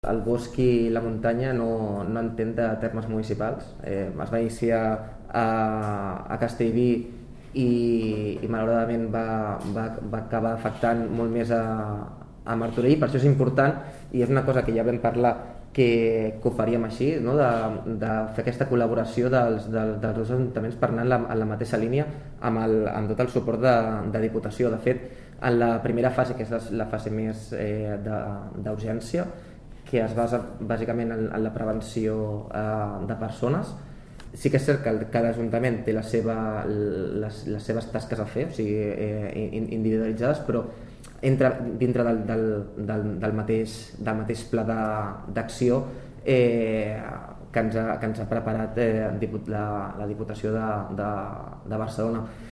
El bosc i la muntanya no entén de termes municipals. Es va iniciar a Castellví i malauradament va acabar afectant molt més a Martorell. Per això és important, i és una cosa que ja vam parlar, que ho faríem així, no? de fer aquesta col·laboració dels dos ajuntaments per anar en la mateixa línia amb tot el suport de Diputació. De fet, en la primera fase, que és la fase més d'urgència, que es basa bàsicament en la prevenció de persones, sí que és cert que cada ajuntament té les seves tasques a fer, o sigui, individualitzades, però entra dintre del mateix pla d'acció que ens ha preparat la Diputació de Barcelona.